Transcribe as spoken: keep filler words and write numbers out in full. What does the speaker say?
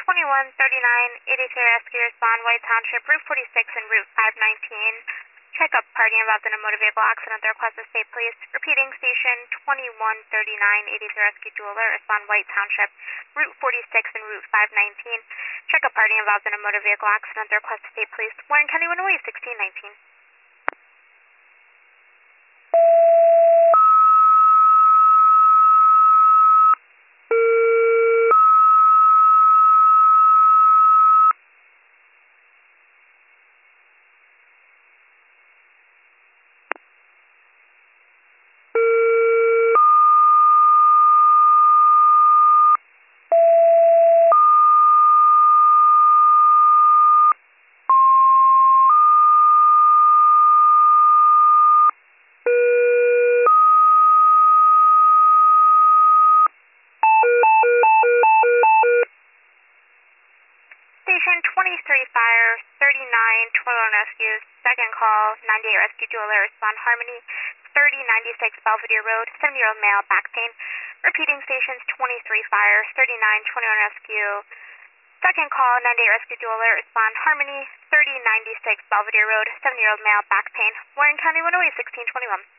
twenty-one thirty-nine, eighty-three rescue respond, White Township, Route forty-six and Route five nineteen. Check up party involved in a motor vehicle accident. The request is state police. Repeating, station twenty-one thirty-nine, eighty-three rescue to alert. Respond White Township, Route forty-six and Route five nineteen. Check up party involved in a motor vehicle accident. The request is state police. Warren County, Illinois, sixteen nineteen. Station twenty-three fire, thirty-nine twenty-one rescues, second call, ninety-eight rescue to alert, respond Harmony, thirty ninety-six Belvedere Road, seventy-year-old male, back pain. Repeating, stations twenty-three fire, thirty-nine twenty-one rescue, second call, ninety-eight rescue to alert, respond Harmony, thirty ninety-six Belvedere Road, seventy-year-old male, back pain. Warren County, Illinois, sixteen twenty-one.